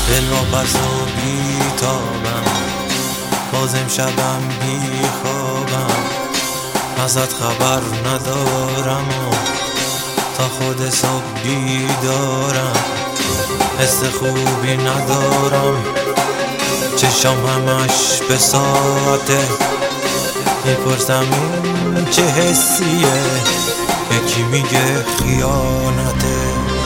دل واپس و بیتابم، باز امشبم بیخوابم، ازت خبر ندارم و تا خود صبح بیدارم. حس خوبی ندارم، چشام همش به ساعته، میپرسم این چه حسیه، یکی میگه خیانته.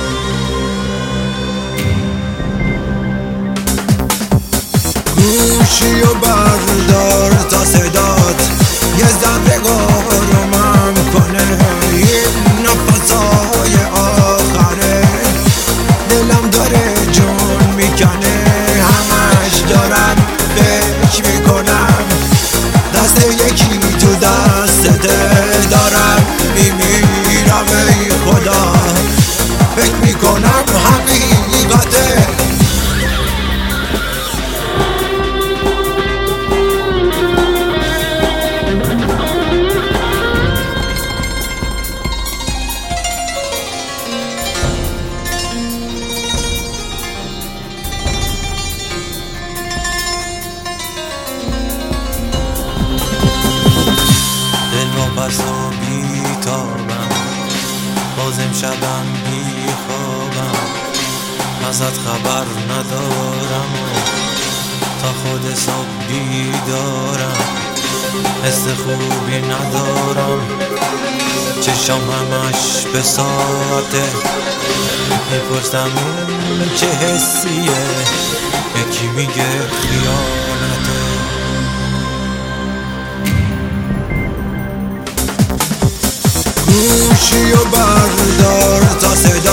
گوشی و بردار تا صدات یه ذره آرومم کنه، این نفسای آخره دلم داره جون میکنه، همش دارم فکر میکنم دست یکی تو دستته، دارم میمیرم ای خدا، فکر میکنم حقیقته. واپس و بیتابم، باز امشبم بیخوابم، ازت خبر ندارم و تا خود صبح بیدارم. حس خوبی ندارم، چشام همش به ساعته، میپرسم این چه حسیه، یکی میگه خیانته. گوشی و بردار تا صدا